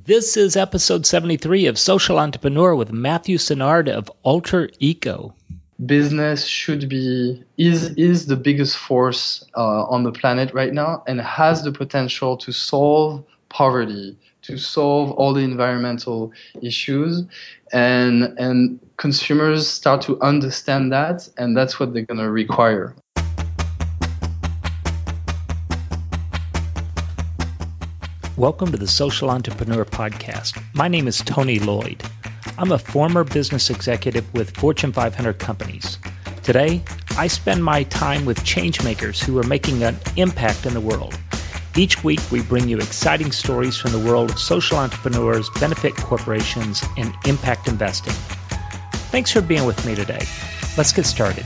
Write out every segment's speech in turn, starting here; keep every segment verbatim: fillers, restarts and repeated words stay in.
This is episode seventy-three of Social Entrepreneur with Matthew Senard of Alter Eco. Business should be, is, is the biggest force uh, on the planet right now and has the potential to solve poverty, to solve all the environmental issues. And, and consumers start to understand that, and that's what they're going to require. Welcome to the Social Entrepreneur Podcast. My name is Tony Lloyd. I'm a former business executive with Fortune five hundred companies. Today, I spend my time with changemakers who are making an impact in the world. Each week, we bring you exciting stories from the world of social entrepreneurs, benefit corporations, and impact investing. Thanks for being with me today. Let's get started.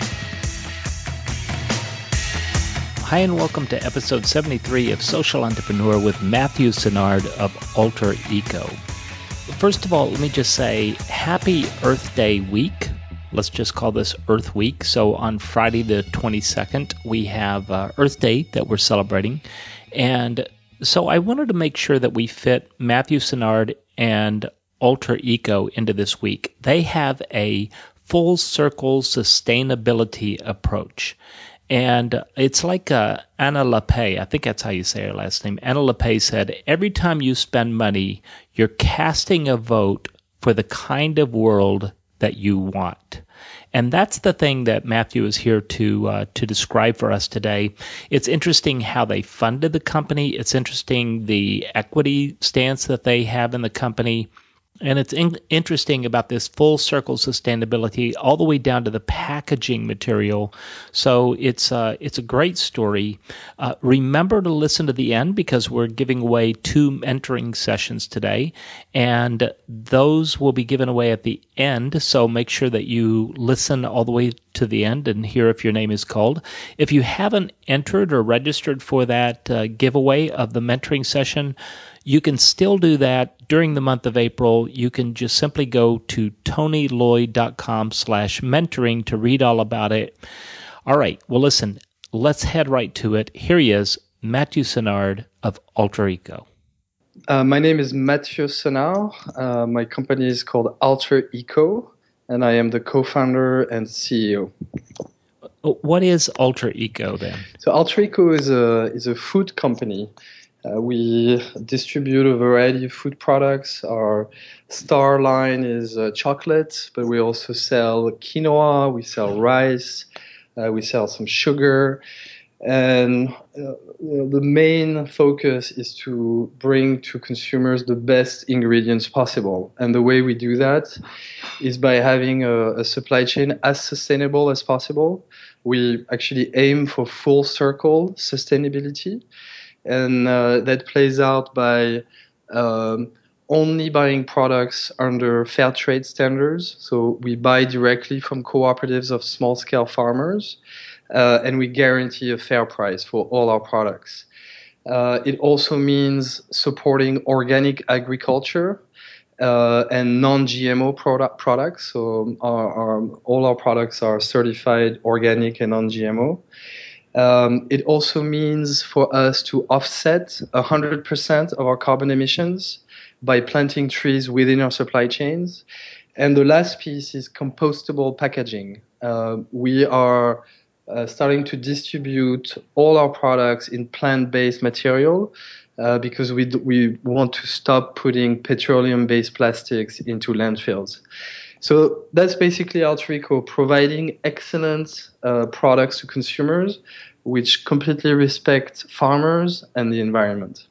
Hi, and welcome to episode seventy-three of Social Entrepreneur with Matthew Senard of Alter Eco. First of all, let me just say happy Earth Day week. Let's just call this Earth Week. So on Friday the twenty-second, we have uh, Earth Day that we're celebrating. And so I wanted to make sure that we fit Matthew Senard and Alter Eco into this week. They have a full circle sustainability approach. And it's like uh, Anna Lappé, I think that's how you say her last name. Anna Lappé said, every time you spend money, you're casting a vote for the kind of world that you want. And that's the thing that Matthew is here to uh, to describe for us today. It's interesting how they funded the company. It's interesting the equity stance that they have in the company. And it's in- interesting about this full circle sustainability all the way down to the packaging material. So it's uh, it's a great story. Uh, remember to listen to the end because we're giving away two mentoring sessions today, and those will be given away at the end. So make sure that you listen all the way to the end and hear if your name is called. If you haven't entered or registered for that uh, giveaway of the mentoring session, you can still do that during the month of April. You can just simply go to tonylloyd.com slash mentoring to read all about it. All right. Well, listen, let's head right to it. Here he is, Matthew Senard of Alter Eco. Uh, my name is Matthew Senard. Uh, my company is called Alter Eco, and I am the co-founder and C E O. What is Alter Eco then? So Alter Eco is a is a food company. Uh, we distribute a variety of food products. Our star line is uh, chocolate, but we also sell quinoa, we sell rice, uh, we sell some sugar. And uh, the main focus is to bring to consumers the best ingredients possible. And the way we do that is by having a, a supply chain as sustainable as possible. We actually aim for full circle sustainability. And uh, that plays out by um, only buying products under fair trade standards. So we buy directly from cooperatives of small-scale farmers, uh, and we guarantee a fair price for all our products. Uh, it also means supporting organic agriculture uh, and non-G M O product products. So our, our, all our products are certified organic and non-G M O. Um, it also means for us to offset one hundred percent of our carbon emissions by planting trees within our supply chains. And the last piece is compostable packaging. Uh, we are uh, starting to distribute all our products in plant-based material uh, because we, d- we want to stop putting petroleum-based plastics into landfills. So that's basically Alter Eco, providing excellent uh, products to consumers which completely respect farmers and the environment.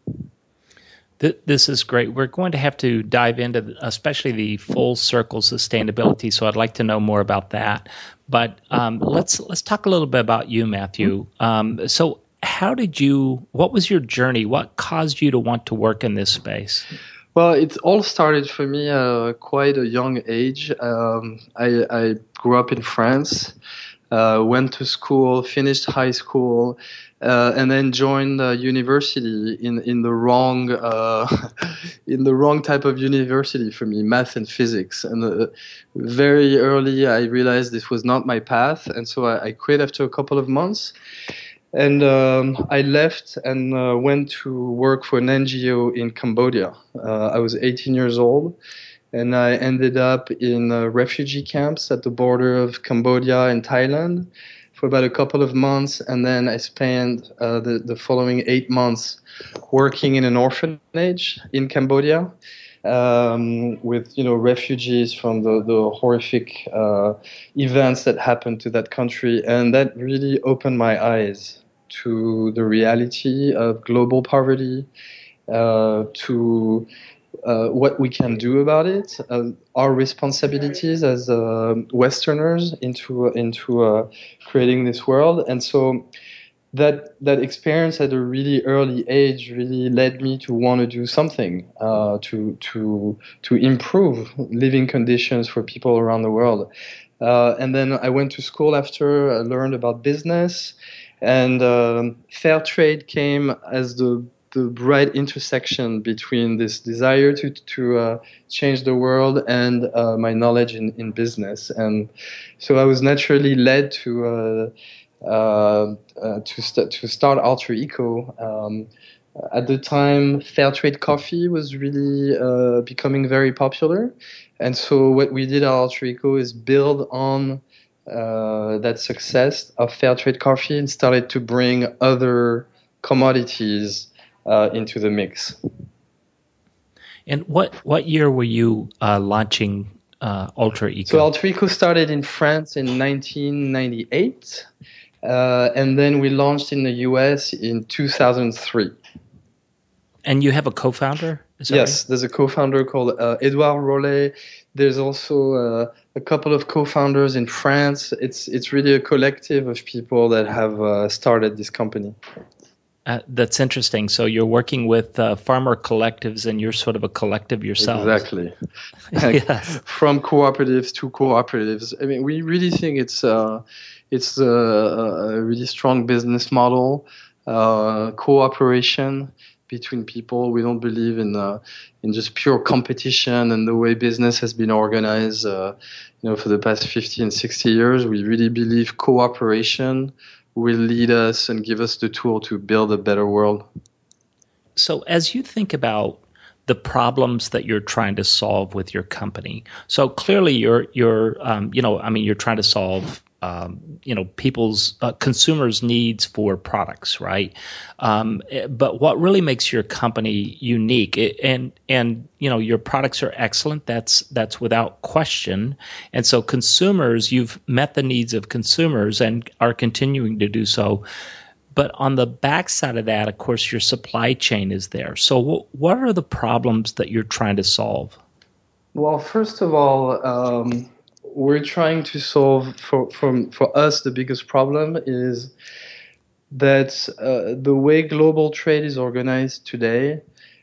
This is great. We're going to have to dive into especially the full circle sustainability, so I'd like to know more about that. But um, let's let's talk a little bit about you, Matthew. Um, so how did you, what was your journey? What caused you to want to work in this space? Well, it all started for me uh, quite a young age. Um, I, I grew up in France, uh, went to school, finished high school, uh, and then joined uh, university in in the wrong uh, in the wrong type of university for me, math and physics. And uh, very early, I realized this was not my path, and so I, I quit after a couple of months. And um, I left and uh, went to work for an N G O in Cambodia. Uh, I was eighteen years old, and I ended up in uh, refugee camps at the border of Cambodia and Thailand for about a couple of months, and then I spent uh, the, the following eight months working in an orphanage in Cambodia um, with, you know, refugees from the, the horrific uh, events that happened to that country, and that really opened my eyes to the reality of global poverty, uh, to Uh, what we can do about it, uh, our responsibilities as uh, Westerners into into uh, creating this world, and so that that experience at a really early age really led me to want to do something uh, to to to improve living conditions for people around the world. Uh, and then I went to school after. I learned about business, and um, fair trade came as the the right intersection between this desire to to uh, change the world and uh, my knowledge in, in business. And so I was naturally led to uh, uh, uh, to st- to start Alter Eco. Um, at the time, fair trade coffee was really uh, becoming very popular, and so what we did at Alter Eco is build on uh, that success of fair trade coffee and started to bring other commodities Uh, into the mix. And what what year were you uh, launching uh, Alter Eco? So Alter Eco started in France in nineteen ninety-eight, uh, and then we launched in the U S in two thousand three. And you have a co-founder? Yes, right? There's a co-founder called uh, Edouard Rollet. There's also uh, a couple of co-founders in France. It's it's really a collective of people that have uh, started this company. Uh, that's interesting. So you're working with uh, farmer collectives, and you're sort of a collective yourself. Exactly. Like, yes. From cooperatives to cooperatives. I mean, we really think it's uh, it's a, a really strong business model, uh, cooperation between people. We don't believe in uh, in just pure competition and the way business has been organized, uh, you know, for the past fifty and sixty years. We really believe cooperation will lead us and give us the tool to build a better world. So as you think about the problems that you're trying to solve with your company, so clearly you're you're um, you know I mean you're trying to solve um, you know people's uh, consumers' needs for products, right? Um, but what really makes your company unique, and and you know your products are excellent. That's that's without question. And so consumers, you've met the needs of consumers and are continuing to do so. But on the backside of that, of course, your supply chain is there. So w- what are the problems that you're trying to solve? Well, first of all, um, we're trying to solve, for, for, for us, the biggest problem is that uh, the way global trade is organized today,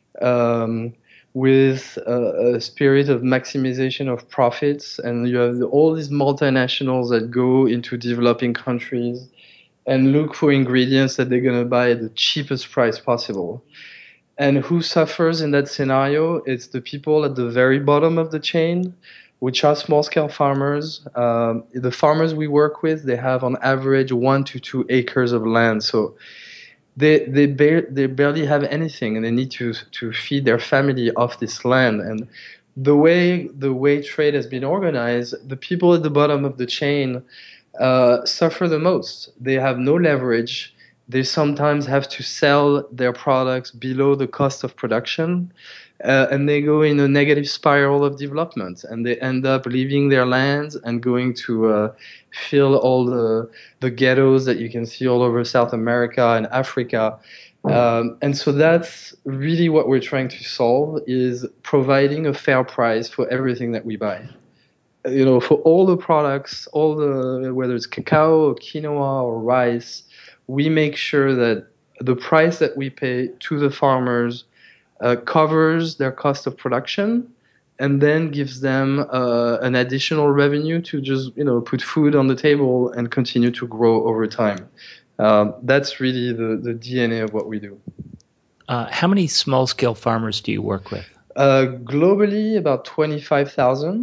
um, with a, a spirit of maximization of profits, and you have all these multinationals that go into developing countries and look for ingredients that they're going to buy at the cheapest price possible. And who suffers in that scenario? It's the people at the very bottom of the chain, which are small-scale farmers. Um, the farmers we work with, they have on average one to two acres of land. So they they, bar- they barely have anything, and they need to to feed their family off this land. And the way the way trade has been organized, the people at the bottom of the chain uh, suffer the most. They have no leverage. They sometimes have to sell their products below the cost of production, uh, and they go in a negative spiral of development, and they end up leaving their lands and going to uh, fill all the, the ghettos that you can see all over South America and Africa. Um, and so that's really what we're trying to solve, is providing a fair price for everything that we buy. You know, for all the products, all the, whether it's cacao or quinoa or rice, we make sure that the price that we pay to the farmers uh, covers their cost of production, and then gives them uh, an additional revenue to just, you know, put food on the table and continue to grow over time. Um, that's really the, the D N A of what we do. Uh, how many small-scale farmers do you work with? Uh, globally, about twenty-five thousand.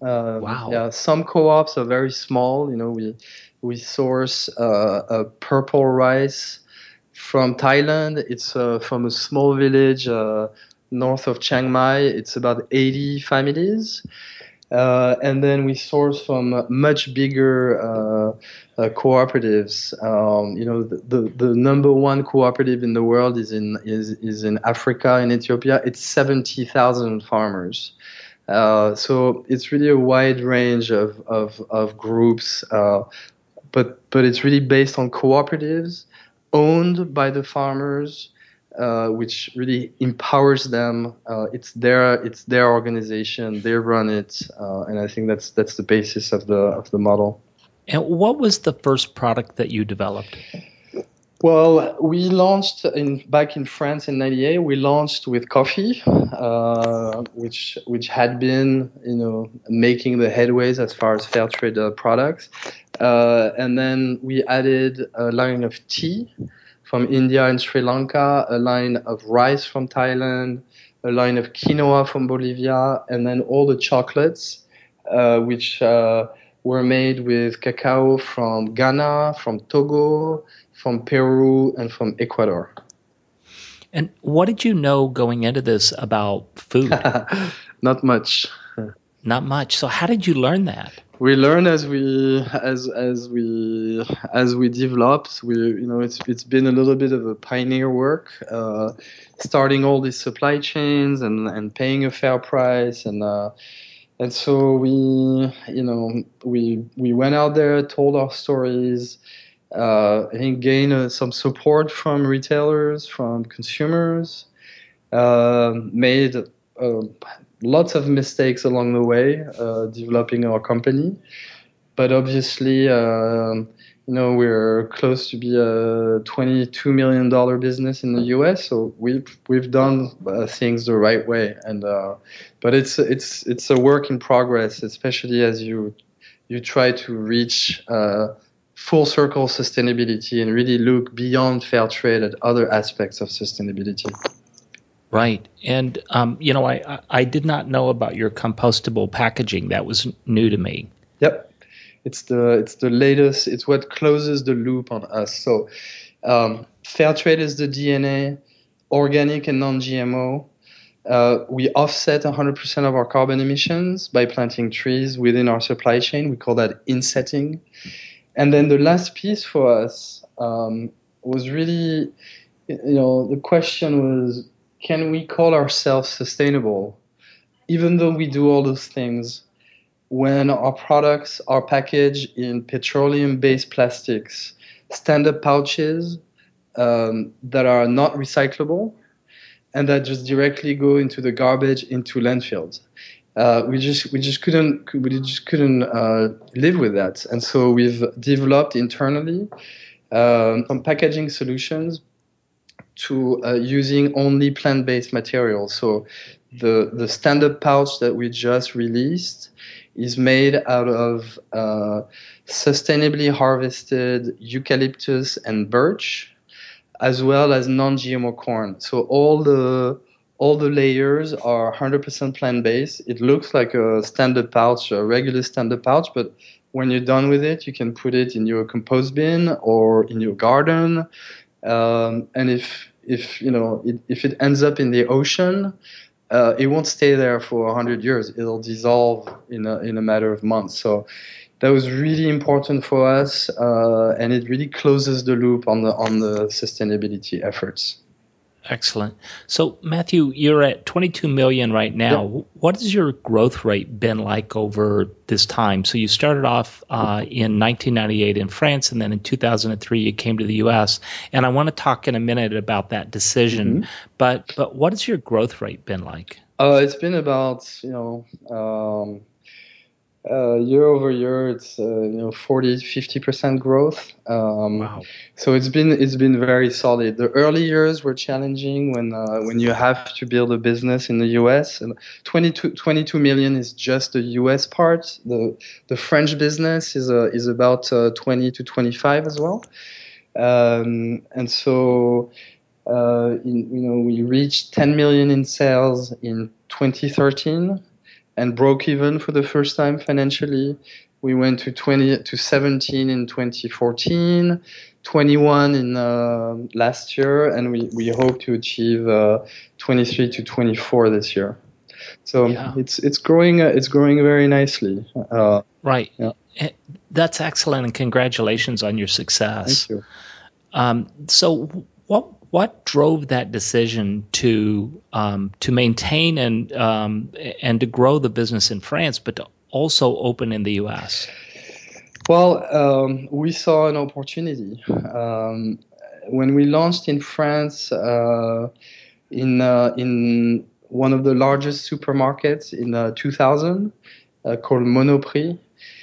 Um, Wow. yeah, some co-ops are very small. You know, we we source uh, a purple rice from Thailand. It's uh, from a small village uh, north of Chiang Mai. It's about eighty families. Uh, and then we source from much bigger uh, uh, cooperatives. Um, you know, the, the, the number one cooperative in the world is in is, is in Africa, in Ethiopia. It's seventy thousand farmers. Uh, so it's really a wide range of of, of groups, uh, but but it's really based on cooperatives owned by the farmers, uh, which really empowers them. Uh, it's their it's their organization. They run it, uh, and I think that's that's the basis of the of the model. And what was the first product that you developed? Well, we launched in back in France in ninety-eight. We launched with coffee, uh, which which had been you know making the headways as far as fair trade uh, products, uh, and then we added a line of tea from India and Sri Lanka, a line of rice from Thailand, a line of quinoa from Bolivia, and then all the chocolates, uh, which uh, were made with cacao from Ghana, from Togo, from Peru, and from Ecuador. And what did you know going into this about food? Not much. Not much. So how did you learn that? We learn as we as as we as we developed. We you know it's it's been a little bit of a pioneer work, uh, starting all these supply chains and, and paying a fair price, and uh, and so we you know we we went out there, told our stories. Uh, I think gained uh, some support from retailers, from consumers, uh, made uh, lots of mistakes along the way uh, developing our company. But obviously, uh, you know, we're close to be a twenty-two million dollars business in the U S, so we've we've done uh, things the right way. And uh, but it's it's it's a work in progress, especially as you you try to reach. Uh, full circle sustainability and really look beyond fair trade at other aspects of sustainability. Right. And, um, you know, I, I did not know about your compostable packaging. That was new to me. Yep. It's the, it's the latest. It's what closes the loop on us. So um, fair trade is the D N A, organic and non-G M O. Uh, we offset one hundred percent of our carbon emissions by planting trees within our supply chain. We call that insetting. And then the last piece for us um, was really, you know, the question was, can we call ourselves sustainable, even though we do all those things, when our products are packaged in petroleum-based plastics, stand-up pouches um, that are not recyclable, and that just directly go into the garbage, into landfills. Uh, we just we just couldn't we just couldn't uh, live with that, and so we've developed internally um, some packaging solutions to uh, using only plant-based materials. So the the stand-up pouch that we just released is made out of uh, sustainably harvested eucalyptus and birch, as well as non-G M O corn. So all the all the layers are one hundred percent plant-based. It looks like a standard pouch, a regular standard pouch, but when you're done with it, you can put it in your compost bin or in your garden. Um, and if if you know it, if it ends up in the ocean, uh, it won't stay there for one hundred years. It'll dissolve in a in a matter of months. So that was really important for us, uh, and it really closes the loop on the on the sustainability efforts. Excellent. So, Matthew, you're at twenty-two million right now. Yeah. What has your growth rate been like over this time? So, you started off uh, in nineteen ninety-eight in France, and then in two thousand three you came to the U S. And I want to talk in a minute about that decision. Mm-hmm. But but what has your growth rate been like? Uh, it's been about you know. Um, Uh, year over year, it's uh, you know forty, fifty percent growth. Um, wow! So it's been it's been very solid. The early years were challenging when uh, when you have to build a business in the U S. And twenty-two, twenty-two million is just the U S part. The the French business is uh, is about uh, twenty to twenty-five as well. Um, and so uh, in, you know we reached ten million in sales in twenty thirteen. and broke even for the first time financially. We went to twenty to seventeen in twenty fourteen, twenty-one in uh, last year, and we, we hope to achieve uh, twenty-three to twenty-four this year. So yeah. it's it's growing uh, it's growing very nicely. Uh, right. Yeah. That's excellent, and congratulations on your success. Thank you. Um, so what what drove that decision to um, to maintain and um, and to grow the business in France, but to also open in the U S? Well, um, we saw an opportunity. Um, when we launched in France, uh, in uh, in one of the largest supermarkets in uh, two thousand, uh, called Monoprix,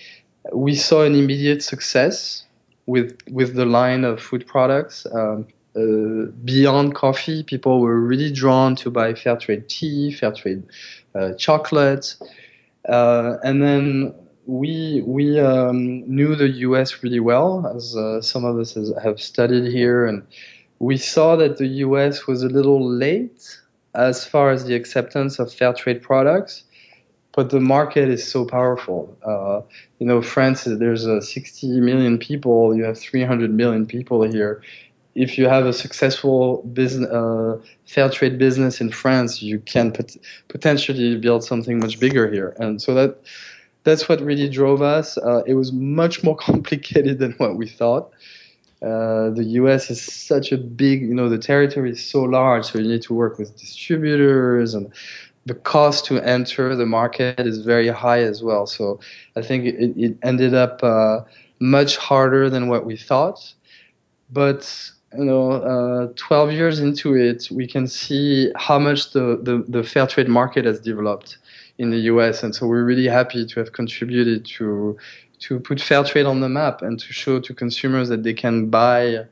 we saw an immediate success with with the line of food products. Um, uh, beyond coffee, people were really drawn to buy fair trade tea, fair trade uh, chocolate, uh, and then we we um, knew the U S really well, as uh, some of us has, have studied here, and we saw that the U S was a little late as far as the acceptance of fair trade products. But the market is so powerful. Uh, you know, France, there's uh, sixty million people. You have three hundred million people here. If you have a successful business, uh, fair trade business in France, you can pot- potentially build something much bigger here. And so that that's what really drove us. Uh, it was much more complicated than what we thought. Uh, the U S is such a big, you know, the territory is so large, so you need to work with distributors, and the cost to enter the market is very high as well. So I think it, it ended up uh, much harder than what we thought. But you know, uh, twelve years into it, we can see how much the, the, the fair trade market has developed in the U S. And so we're really happy to have contributed to to put fair trade on the map and to show to consumers that they can buy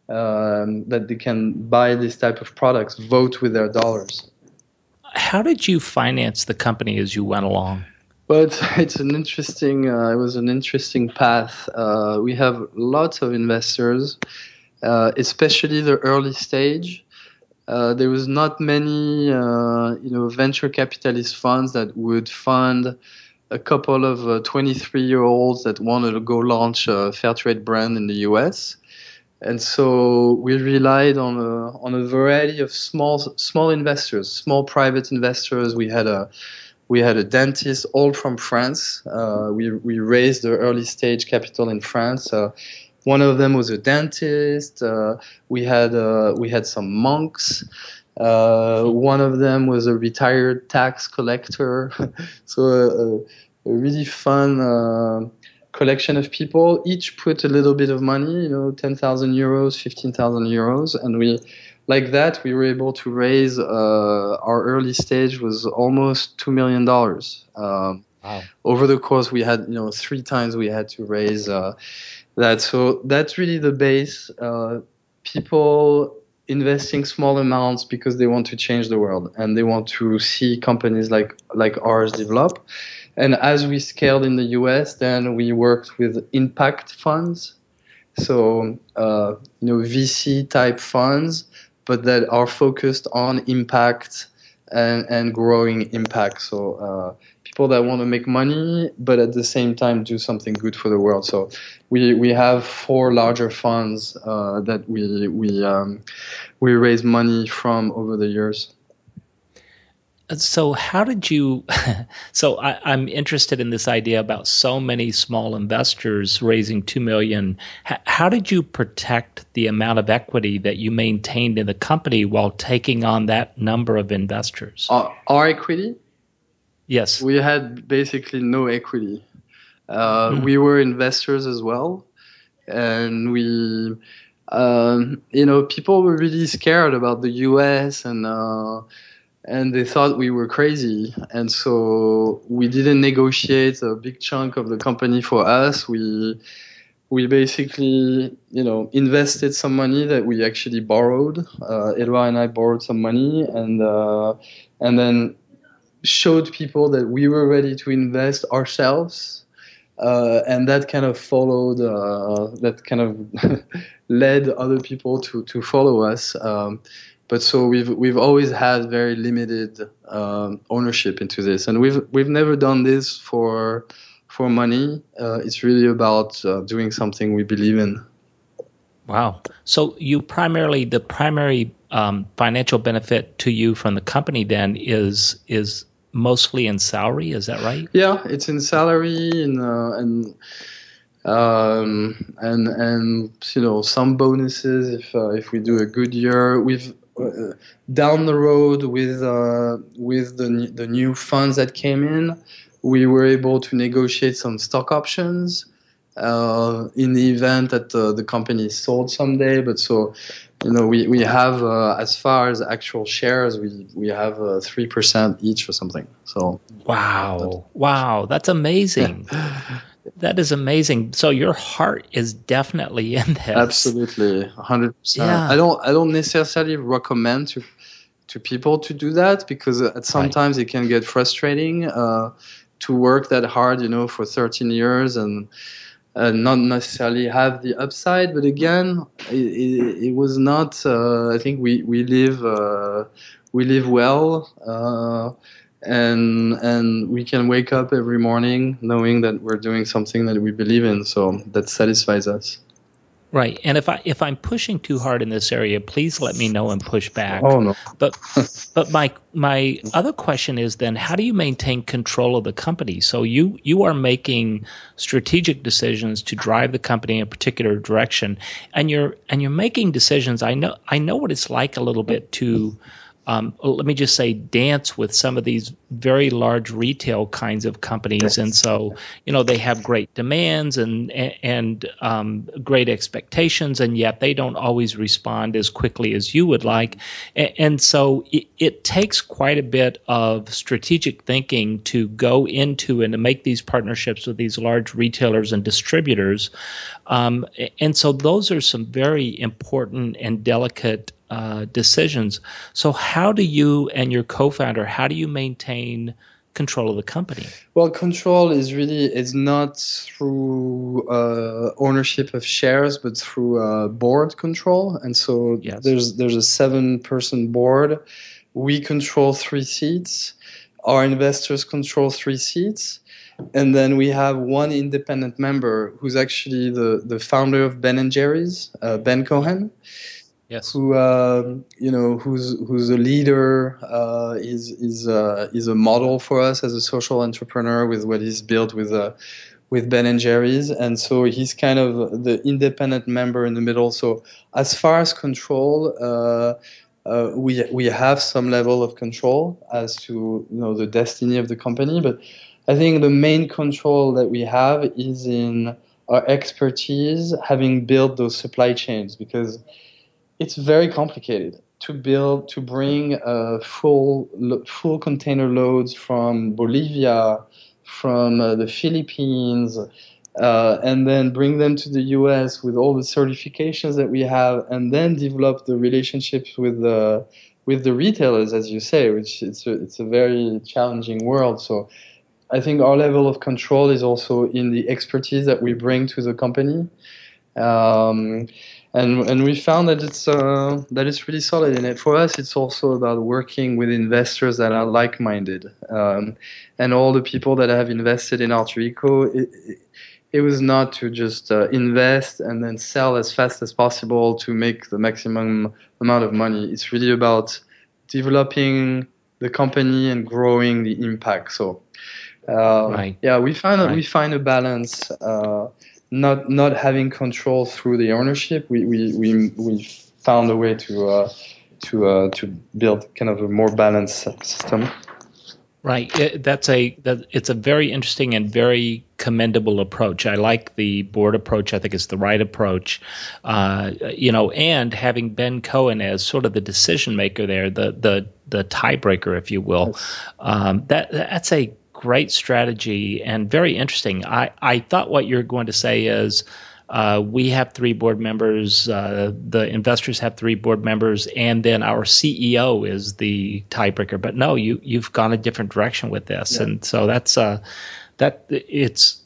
um, that they can buy this type of products, vote with their dollars. How did you finance the company as you went along? Well, it's, it's an interesting. Uh, it was an interesting path. Uh, we have lots of investors, uh, especially the early stage. Uh, there was not many, uh, you know, venture capitalist funds that would fund a couple of uh, twenty-three-year-olds that wanted to go launch a fair trade brand in the U S. And so we relied on a, on a variety of small small investors, small private investors. We had a we had a dentist, all from France. Uh, we we raised the early stage capital in France. Uh, one of them was a dentist. Uh, we had uh, we had some monks. Uh, one of them was a retired tax collector. So a, a really fun. Uh, collection of people, each put a little bit of money, you know, ten thousand euros, fifteen thousand euros. And we, like that, we were able to raise, uh, our early stage was almost two million dollars. Um, wow. Over the course, we had, you know, three times we had to raise uh, that. So that's really the base. Uh, people investing small amounts because they want to change the world and they want to see companies like, like ours develop. And as we scaled in the U S, then we worked with impact funds, so uh, you know V C type funds, but that are focused on impact and, and growing impact. So uh, people that want to make money, but at the same time do something good for the world. So we we have four larger funds uh, that we we um, we raise money from over the years. So how did you, so I, I'm interested in this idea about so many small investors raising two million dollars. H- how did you protect the amount of equity that you maintained in the company while taking on that number of investors? Uh, our equity? Yes. We had basically no equity. Uh, mm. We were investors as well. And we, um, you know, people were really scared about the U S and, uh, and they thought we were crazy. And so we didn't negotiate a big chunk of the company for us. We we basically, you know, invested some money that we actually borrowed. Uh, Edouard and I borrowed some money, and uh, and then showed people that we were ready to invest ourselves. Uh, and that kind of followed, uh, that kind of led other people to, to follow us. Um, but so we've we've always had very limited um, ownership into this, and we've we've never done this for for money. Uh, it's really about uh, doing something we believe in. Wow. So you primarily, the primary um, financial benefit to you from the company then is is mostly in salary. Is that right? Yeah, it's in salary and uh, and um, and and you know some bonuses if uh, if we do a good year. We've uh, down the road with uh, with the the new funds that came in, we were able to negotiate some stock options uh, in the event that uh, the company is sold someday. But so, you know, we we have uh, as far as actual shares, we we have uh, three percent each or something. So wow, wow, that's amazing. That is amazing. So your heart is definitely in this. Absolutely, one hundred percent. Yeah. I don't I don't necessarily recommend to to people to do that because at sometimes right. it can get frustrating uh, to work that hard, you know, for thirteen years and uh, not necessarily have the upside. But again, it, it, it was not. Uh, I think we we live uh, we live well. Uh, and and we can wake up every morning knowing that we're doing something that we believe in, so that satisfies us. Right. And if I if I'm pushing too hard in this area, please let me know and push back. Oh no. But but my my other question is then, how do you maintain control of the company? So you you are making strategic decisions to drive the company in a particular direction, and you're and you're making decisions. I know I know what it's like a little bit to Um, let me just say, dance with some of these very large retail kinds of companies, and so you know they have great demands and and um, great expectations, and yet they don't always respond as quickly as you would like, and, and so it, it takes quite a bit of strategic thinking to go into and to make these partnerships with these large retailers and distributors, um, and so those are some very important and delicate Uh, decisions. So how do you and your co-founder, how do you maintain control of the company? Well, control is really, it's not through uh, ownership of shares, but through uh, board control. And so yes. there's there's a seven-person board. We control three seats. Our investors control three seats. And then we have one independent member who's actually the, the founder of Ben and Jerry's, uh, Ben Cohen. Yes. Who um, you know who's who's a leader, uh, is is uh, is a model for us as a social entrepreneur with what he's built with uh, with Ben and Jerry's, and so he's kind of the independent member in the middle. So as far as control, uh, uh, we we have some level of control as to you know the destiny of the company, but I think the main control that we have is in our expertise, having built those supply chains, because it's very complicated to build, to bring uh, full full container loads from Bolivia, from uh, the Philippines, uh, and then bring them to the U S with all the certifications that we have, and then develop the relationships with the with the retailers, as you say, which it's a, it's a very challenging world. So I think our level of control is also in the expertise that we bring to the company. Um, And and we found that it's uh, that it's really solid. And it, for us, it's also about working with investors that are like-minded. Um, and all the people that have invested in Alter Eco, it, it, it was not to just uh, invest and then sell as fast as possible to make the maximum amount of money. It's really about developing the company and growing the impact. So, uh, right. yeah, we find right. we find a balance. Uh, Not not having control through the ownership, we we we, we found a way to uh, to uh, to build kind of a more balanced system. Right. It, that's a that it's a very interesting and very commendable approach. I like the board approach. I think it's the right approach. Uh, you know, and having Ben Cohen as sort of the decision maker there, the the the tiebreaker, if you will, um, that that's a great strategy and very interesting. I, I thought what you're going to say is uh, we have three board members, uh, the investors have three board members, and then our C E O is the tiebreaker. But no, you you've gone a different direction with this, yeah. And so that's uh, that it's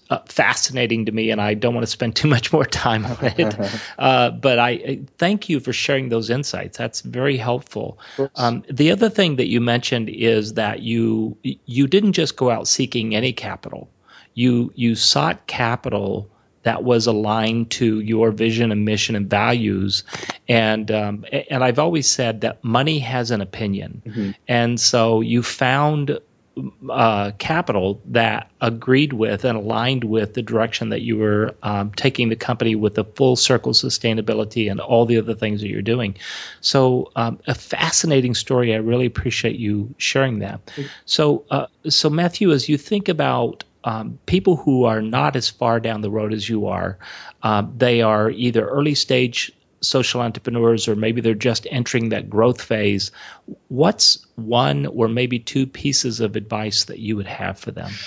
uh, fascinating to me, and I don't want to spend too much more time on it. uh, but I, I thank you for sharing those insights. That's very helpful. Um, the other thing that you mentioned is that you you didn't just go out seeking any capital. You you sought capital that was aligned to your vision and mission and values. And um, and I've always said that money has an opinion. Mm-hmm. And so you found uh, capital that agreed with and aligned with the direction that you were um, taking the company with the full circle sustainability and all the other things that you're doing. So um, a fascinating story. I really appreciate you sharing that. Mm-hmm. So, uh, so Matthew, as you think about Um, people who are not as far down the road as you are, um, they are either early stage social entrepreneurs or maybe they're just entering that growth phase. What's one or maybe two pieces of advice that you would have for them?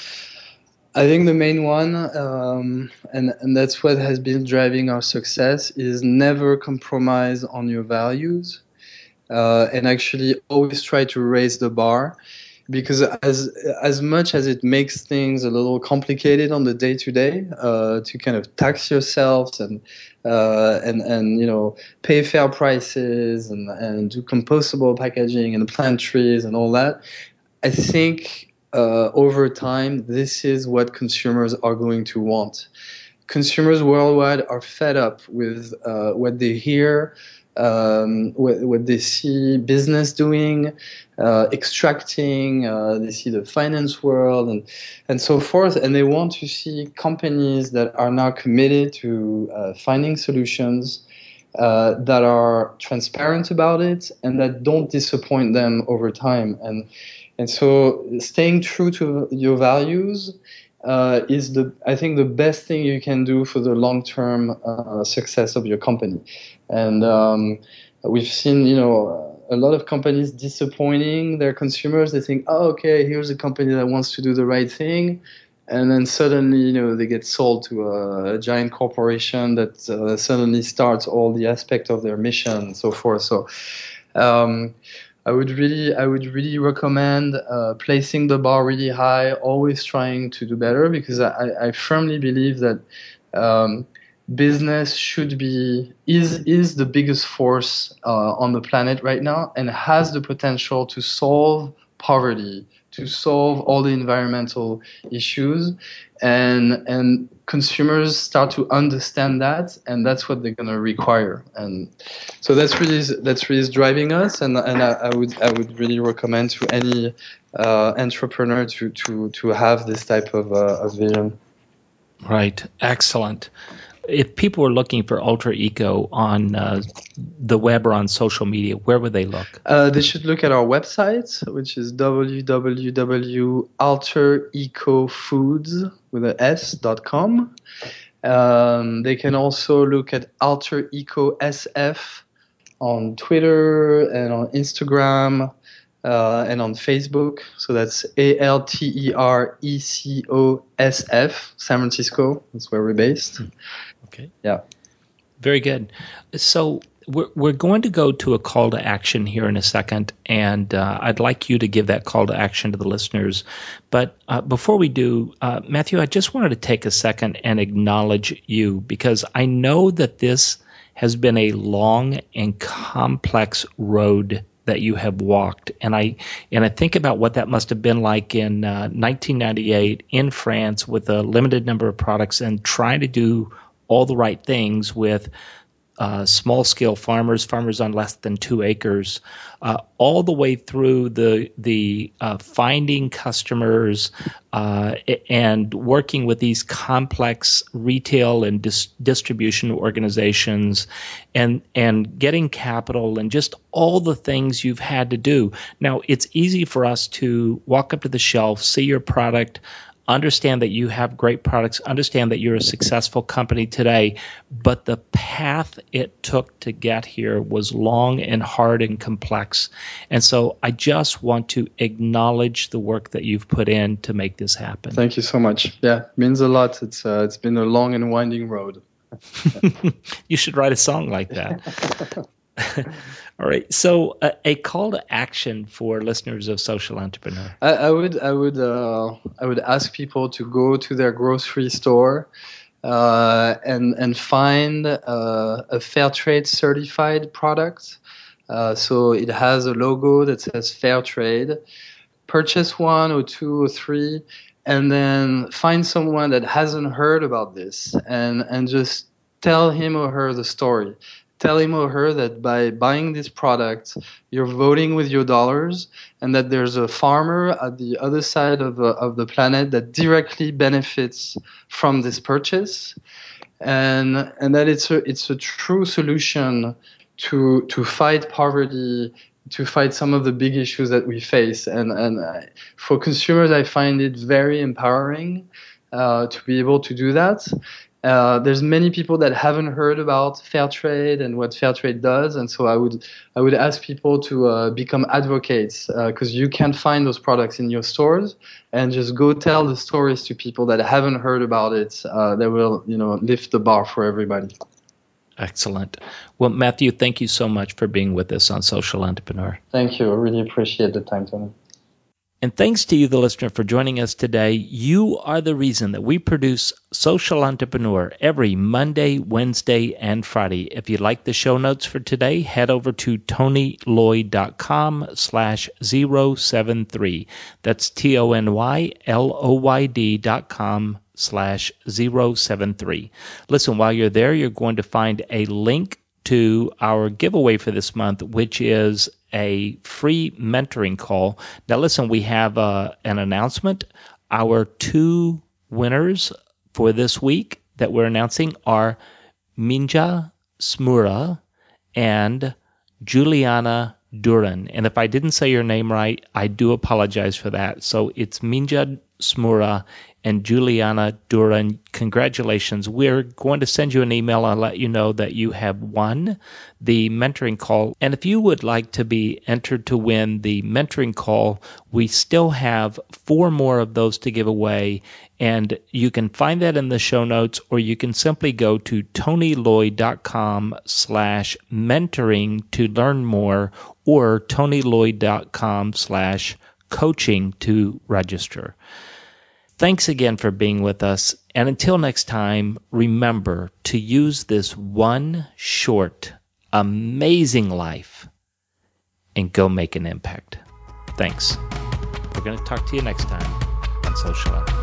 I think the main one, um, and, and that's what has been driving our success, is never compromise on your values, uh, and actually always try to raise the bar. Because as as much as it makes things a little complicated on the day to day, to kind of tax yourselves and uh, and and you know pay fair prices and and do compostable packaging and plant trees and all that, I think uh, over time this is what consumers are going to want. Consumers worldwide are fed up with uh, what they hear. Um, what, what they see business doing, uh, extracting, uh, they see the finance world and, and so forth, and they want to see companies that are now committed to uh, finding solutions, uh, that are transparent about it, and that don't disappoint them over time. And, and so staying true to your values Uh, is the I think the best thing you can do for the long-term uh, success of your company. And um, we've seen, you know, a lot of companies disappointing their consumers. They think, oh, okay, here's a company that wants to do the right thing, and then suddenly, you know, they get sold to a, a giant corporation that uh, suddenly starts all the aspect of their mission and so forth. So. Um, I would really, I would really recommend uh, placing the bar really high, always trying to do better, because I, I firmly believe that um, business should be is is the biggest force uh, on the planet right now, and has the potential to solve poverty, to solve all the environmental issues, and and consumers start to understand that, and that's what they're going to require. And so that's really that's really driving us, and and I, I would I would really recommend to any uh, entrepreneur to to to have this type of, uh, of vision. Right. Excellent. If people were looking for Ultra Eco on uh, the web or on social media, where would they look? Uh, they should look at our website, which is w w w dot alter eco foods with an S dot com. Um, they can also look at Alter Eco S F on Twitter and on Instagram uh, and on Facebook. So that's A L T E R E C O S F, San Francisco. That's where we're based. Okay. Yeah. Very good. So we're we're going to go to a call to action here in a second, and uh, I'd like you to give that call to action to the listeners. But uh, before we do, uh, Matthew, I just wanted to take a second and acknowledge you, because I know that this has been a long and complex road that you have walked, and I and I think about what that must have been like in uh, nineteen ninety-eight in France with a limited number of products and trying to do all the right things with uh, small-scale farmers, farmers on less than two acres, uh, all the way through the the uh, finding customers uh, and working with these complex retail and dis- distribution organizations, and and getting capital and just all the things you've had to do. Now, it's easy for us to walk up to the shelf, see your product, understand that you have great products, understand that you're a successful company today, but the path it took to get here was long and hard and complex. And so I just want to acknowledge the work that you've put in to make this happen. Thank you so much. Yeah, it means a lot. It's uh, it's been a long and winding road. You should write a song like that. All right. So uh, a call to action for listeners of Social Entrepreneur. I, I would I would uh, I would ask people to go to their grocery store uh, and and find uh, a fair trade certified product. Uh, so it has a logo that says fair trade. Purchase one or two or three, and then find someone that hasn't heard about this, and and just tell him or her the story. Tell him or her that by buying this product, you're voting with your dollars, and that there's a farmer at the other side of, uh, of the planet that directly benefits from this purchase, and and that it's a it's a true solution to to fight poverty, to fight some of the big issues that we face. And and I, for consumers, I find it very empowering uh, to be able to do that. Uh, there's many people that haven't heard about fair trade and what fair trade does, and so I would I would ask people to uh, become advocates, because uh, you can find those products in your stores, and just go tell the stories to people that haven't heard about it. Uh, that will, you know, lift the bar for everybody. Excellent. Well, Matthew, thank you so much for being with us on Social Entrepreneur. Thank you. I really appreciate the time, Tony. And thanks to you, the listener, for joining us today. You are the reason that we produce Social Entrepreneur every Monday, Wednesday, and Friday. If you like the show notes for today, head over to tonyloyd.com slash 073. That's T O N Y L O Y D dot com slash 073. Listen, while you're there, you're going to find a link to our giveaway for this month, which is a free mentoring call. Now, listen, we have uh, an announcement. Our two winners for this week that we're announcing are Minja Smura and Juliana Duran. And if I didn't say your name right, I do apologize for that. So it's Minja Smura and Juliana Duran. Congratulations. We're going to send you an email and let you know that you have won the mentoring call. And if you would like to be entered to win the mentoring call, we still have four more of those to give away. And you can find that in the show notes, or you can simply go to tonyloyd.com slash mentoring to learn more, or tonyloyd.com slash coaching to register. Thanks again for being with us. And until next time, remember to use this one short, amazing life and go make an impact. Thanks. We're going to talk to you next time on Social Entrepreneur.